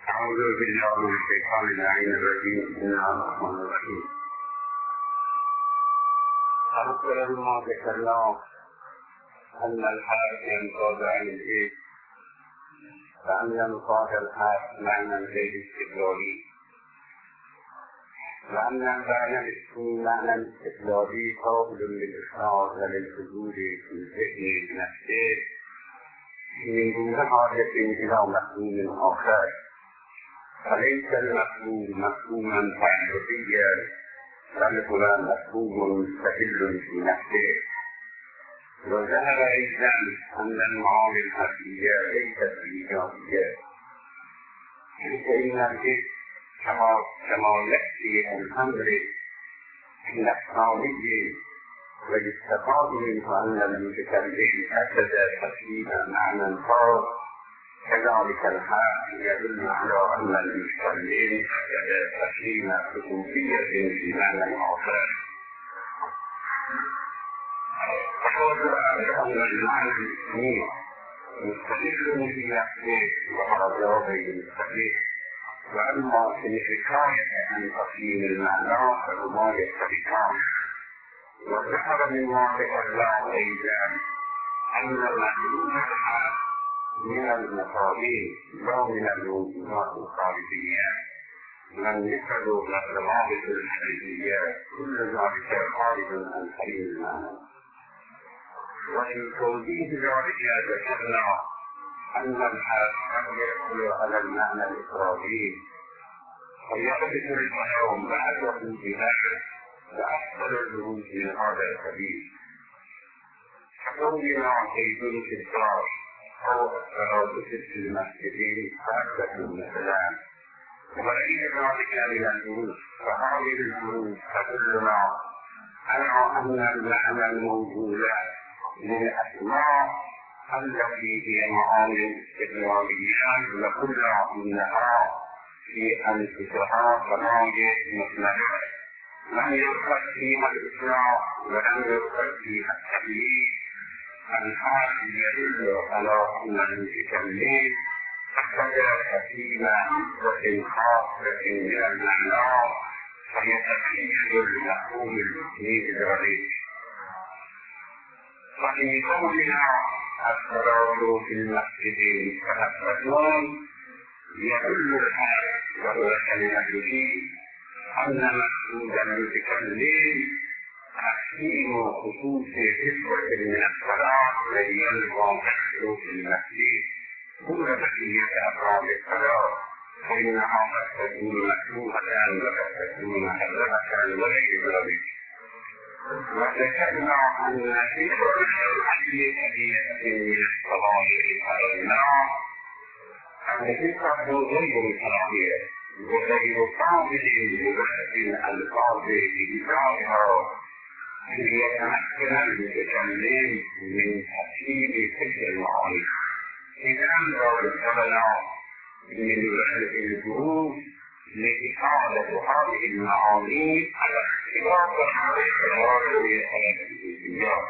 أعوذ بالله من الشيطان اللعين الرجيم. بسم الله الرحمن الرحيم. أذكر بما ذكرنا أن الحال ينقض عن الإيد، فأن ينقض الحال معنى الإيد الاستقلالي، وأن معنى الاسم معنى الاستقلالي قابل للإخراج وللحدود في الذهن نفسه من دون حاجة إلى مفهوم آخر، فليس المفهوم مفهوما تعبديا بل هو مفهوم مستقل في نفسه. وذهب أيضا أن المعاني الحقيقية ليست إيجابية، فإن الجسم كما يأتي الأمر النفساني ويستفاد منه أن المتكلم أكد تسليم معنى خاص، كذلك الحال يدل على أن المتكلم أكد تسليم خصوصية في معنى آخر. أن المعنى الاسمي مستقل في نفسه وأعضاء المستقل، وأما في الحكاية عن تقييم المعنى فهما يختلفان. وذكر مما ذكرناه أيضا أن المعنى الحال من المفاهيم لا من الوجودات الخارجية، من يفعل الروابط الحقيقية كل ذلك خارج عن حريم المعنى. وفي توضيح ذلك ذكرنا أن الحال قد يدخل على المعنى الإفرادي ويحدث الكلام بعد وجودها لأفضل الوجود من هذا الحديث، كقولنا زيد في الدار أو الصلاة في المسجد فأكثر مثلا. ولئن ذلك من الجنود فهذه الجنود تدلنا على أن المعنى الموجود للأسماء التي هي معاني استقلالية وكلها إنها في أنفسها قضايا مسندة لم يذكر فيها الإسلام ولم يذكر فيها التكليف. الحال يدل على أن المتكلم أخذ كثيرا وخاصة من المعنى فيتخيل المفهوم الاسمي ذلك. وفي قولنا الصلاة في المسجد فأكثرون يدل الحال وهو كلمة فيه أن مقصود المتكلم تحسين خصوص نسبة من الصلاة الذي يلزم تحصيله في المسجد دون بقية أفراد الصلاة، فإنها قد تكون مكروهة وقد تكون محرمة وغير ذلك. وذكرنا أن في أي أدلة من الصلاة فرضنا أن تلك غير صلاحية وغير قابل لوحد الألفاظ بإبداعها ليتمكن المتكلم من تحصيل تلك المعاني. إذا ذكرنا من وحدة الجهود لإفادة هذه المعاني على اختلاف الحوادث الحديثية.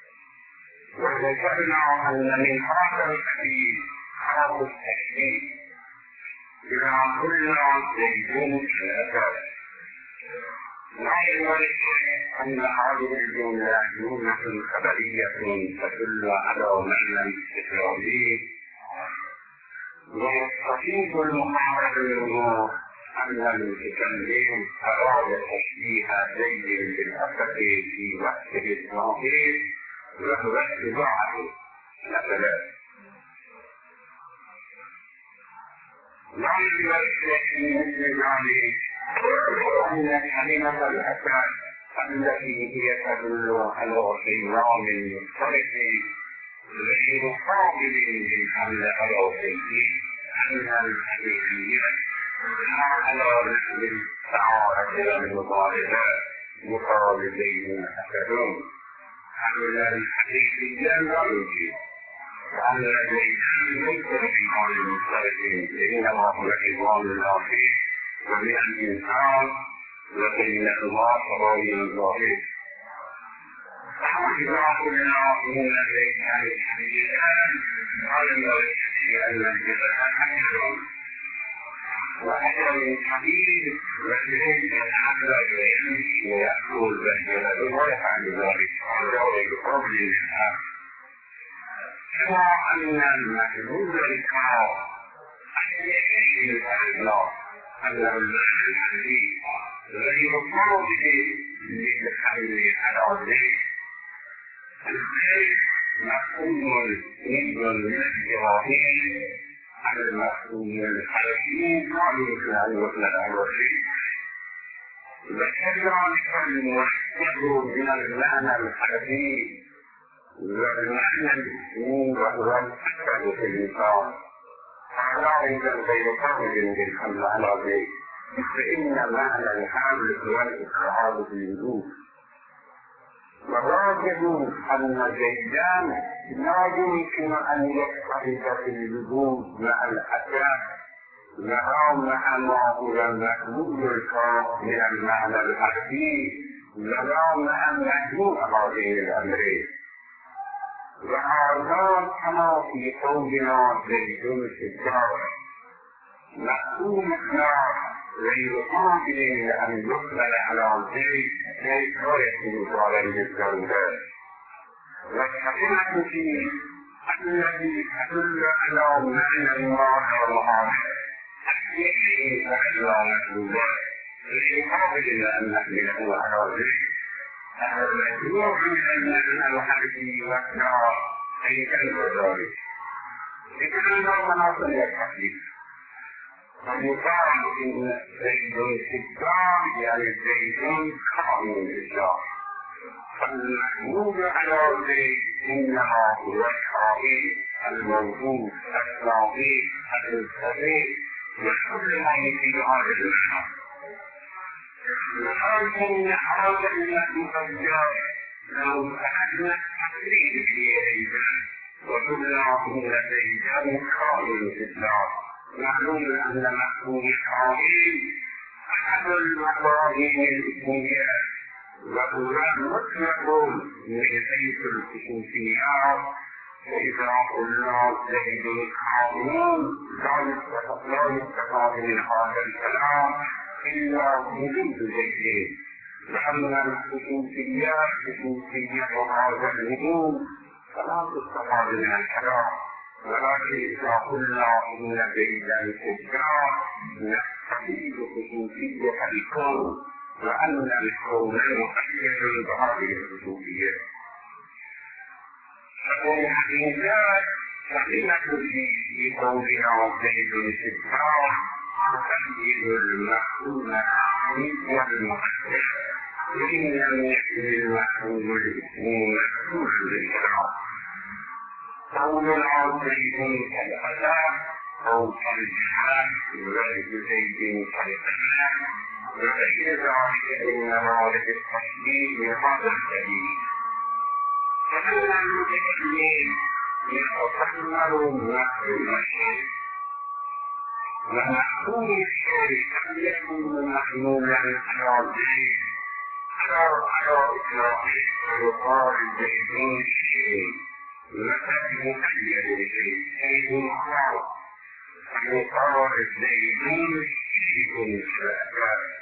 وذكرنا أن من هذا الحديث حرف التشبيه بما قلنا زيدون في الأساس، لا يملك أن هذه الجملة جملة خبرية تدل على معنى استقلالي، ويستفيد المقارب منه أن المتكلم أراد تشبيه زيد بالأسد في وقته الظاهر وهو اتباعه مثلا. لا يملك مثل ذلك أن كلمة الأسد التي هي تدل على صيام مختلف غير قابل للحمل على شيء أن الحقيقية لا على نحو التعارف المضاربة مقابلين أسدون. أن الحقيقية لا يوجد، وأن الزيدان ليس بحال مختلف، إنما هو حيوان الآخر ومن الإنسان وبين الله قضايا الظاهر. إذا قلنا إن الزيدان الحقيقيان على أن الجسد أكثر أجل حديث وشهد الحمد إليه ويأكل بينه ويفعل ذلك بقبل الإسلام. كما أن المحدود الكرام يشير الله أن المعنى الحديث غير قابل للتحمل على ذلك. الخير مفهوم من الإبراهيم على المفهوم الحركي يمكن أن يطلق على الشيء. وكذلك المحتاج من المعنى الحركي والمعنى الاسمي وهو الأكثر في اللسان. فذلك غير قابل للحمل على ذلك، فإن معنى الحمل هو الإقرار بالوجود. وراجعوا أن زيدان لا يمكن أن يختلف في الوجود مع الأساس وهو مع ما هو المحمود الكاف من المعنى الحرفي وهو مع المحمود هذين الأمرين. وهذا كما في قولنا زيد الشجاع مفهوم الإخلاص غير قابل أن يقبل على زيد كيف لا يكون عليه الكلام. والحقيقة فيه الذي تدل على معنى الله والله يكفي فعل الله غير قابل أن نحمله على زيد. المجموع من المعنى الحرفي والإخلاص أي كيف ذلك؟ لكن مناصب الحديث فيقال إن زيد الشجاع يعني زيد قائم الشجاع. فالمحمود على زيد إنما هو القائم الموجود الصغير الكبير وكل ما يفيد هذا المعنى. ولكن هذا الذي قد جاء لو أخذنا تقريب في زيد وقلنا إن زيدا قائم الشجاع معلوم أن مفهوم القائم أحد المفاهيم الاسمية وهو مطلق من حيث الخصوصيات. فإذا قلنا زيد قائم لا يستفاد من هذا الكلام إلا وجود زيد، لأن الخصوصيات خصوصية هذا الوجود فلا تستفاد من الكلام. ولكن إذا قلنا إن زيدا شجاع نستفيد خصوصية الكون وأن الكون مؤثر بهذه الخصوصية. فالإنسان حقيقة في قولنا زيد شجاع تحديد المفهوم والمؤثر إن لم يكن المفهوم الاسمي مفهوما بالكلام. قولنا زيد كالأذى أو كالجهاد وغير زيد كالأذى وغير ذلك إنما للتشبيه هذا الدليل. فإن المتكلم يتطلب مفهوم الشيء ومفهوم الشيء أن يكون محمولا على زيد على إطلاقه ويقال زيد الشيء وقد مقيد بشيء خاص فيقال زيد شيء شاء.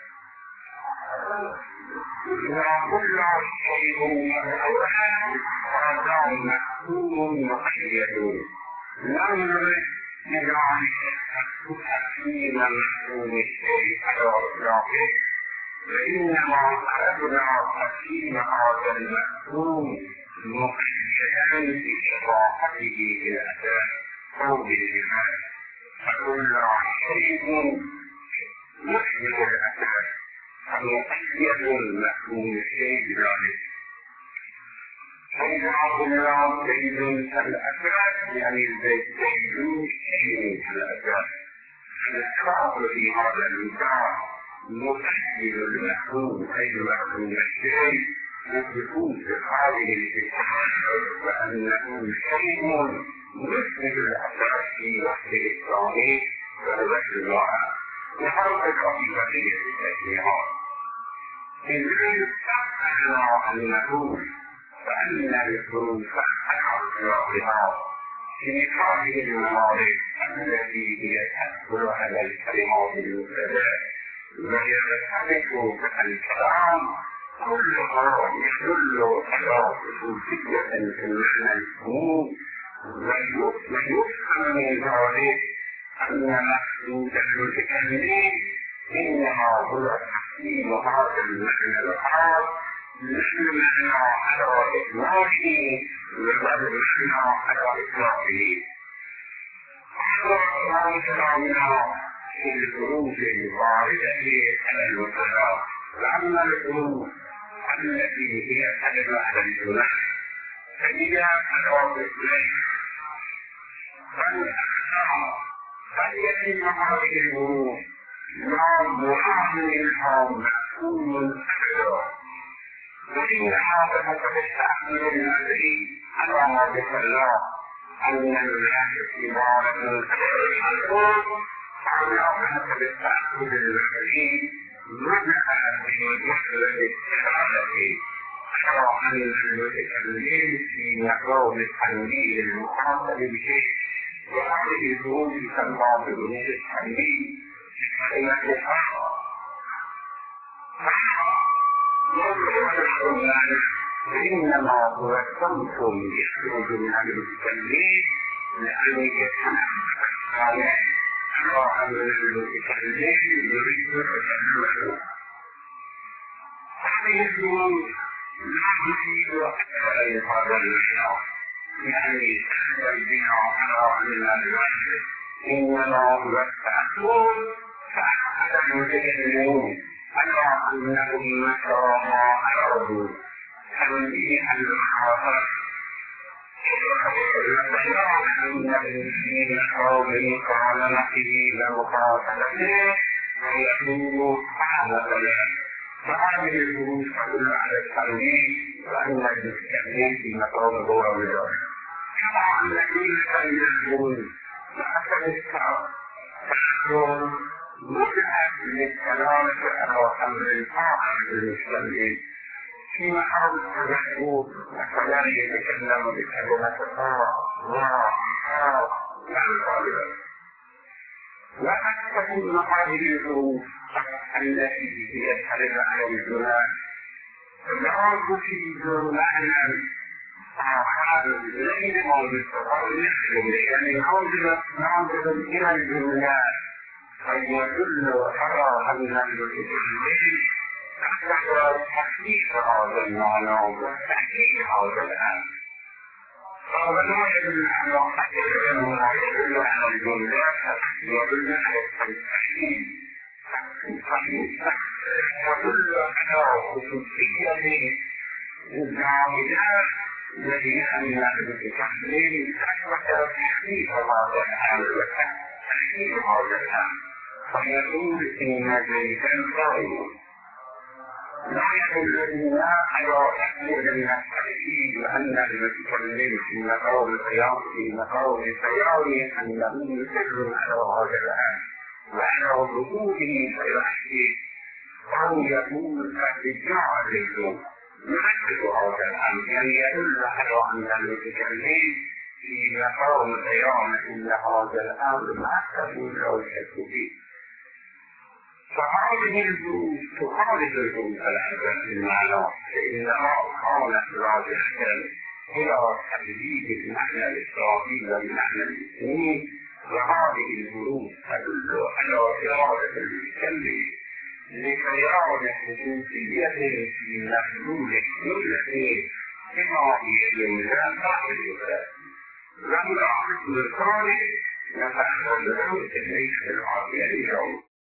إذا كل شيء مفعول هذا مفهوم مقيد لم يرد بذلك تحسين مفهوم الشيء على إطلاقه، وإنما أردنا تحسين هذا المفهوم مقيدا بإضافته إلى أساس أو بالجهاد. فكل شيء يحمل الأساس فمقيد مفهوم الشيء بذلك. فإذا قلنا زيد كالأساس يعني زيد شيء كالأساس، فالإسقاط في هذا المثال مقيد المفهوم أي مفهوم الشيء يثبتون في هذه الكتاب وأنه شيء مثل الأساس في وقت الإسلامي ولبس الله لحرق الحقيقة التشريعات. إذن أخبرنا أنه فأن الحروف على اختلافها في هذه المواضع التي هي تدخل على الكلمات المفردة ويرتبط الكلام كلها يدل على خصوصية في المعنى العموم ويفهم من ذلك أن مقصود المتكلم إنما هو تحصيل هذا المعنى الخاص مثل معنى على إطلاقه وبعض المعنى على إطلاقه. هذا كلامنا في الحروف الواردة على المفردات، وأما الحروف التي هي كلمة على الجمع فهي أدوات الإسلام بل يتم هذه الحروف لا مراد منها مفهوم أبدا، وإنها تتستعمل الذي على ما ذكرنا أن الناس عبارة عن الحروف فإنها تتستعمل الذي معنى في مسألة السلالة على أن المتكلم في مقام التنبيه المخاطب به، وهذه الظروف تنبع بظروف التنبيه فإنما هو الصمت يخرج من المتكلم لأن يتنبه على أن المتكلم يريد التكلم. هذه الظروف لا تفيد أكثر هذا المعنى، يعني تحمل بها على أن الوجه إنما هو التأكل فأحد المتكلمون على أنهم مكروا ما أرادوا تنبيها المخاطر أن الذين قومه قال نحيه لمخاطبته ويقول أعلم له. فهذه الظروف تدل على التنبيه وأن المتكلم في مقام هو وجهه، كما أن الذين يقولون فأخذ التأثر مجهد للكلام على أمر آخر للمسلمين في محل التذكر وكذلك يتكلم بكلمة وقد تكون هذه الظروف التي هي الكلمة على الجمال لا تفيد معنى آخر غير موجود يعني ناظر إلى الجملات فيدل على أن المتكلم أحسن تحقيق هذا المعنى وتحقيق هذا الأمر، فهذا لا يدل على أنه يدل على الجملات يدل على التحقيق يدل على خصوصية الجامعات الذي أن المتكلم أثبت تحقيق هذا الأمر وتحقيق هذا الأمر، فيقول إن زيدا قائم لا يدل على تحقيق التحقيق وأن المتكلم في مقام الخيال أنه يدل على هذا الأمر وعلى وجوده في التحقيق أو يكون الاتجاه له يحدث هذا الأمر، يعني يدل على أن المتكلم في مقام القيام إلا هذا الأمر ما تكون له شك فيه. فهذه الظروف تخالف الظروف الأساسية في المعنى، فإنما كانت راجعة إلى تحديد المعنى الإسرائيلي والمعنى الإسلامي، وهذه الظروف تدل على إرادة المتكلم لكيان خصوصية في محلول الجملة كما هي جملة معرفة، لما حكم الثاني نتحدث عن التكليف العربي اليوم.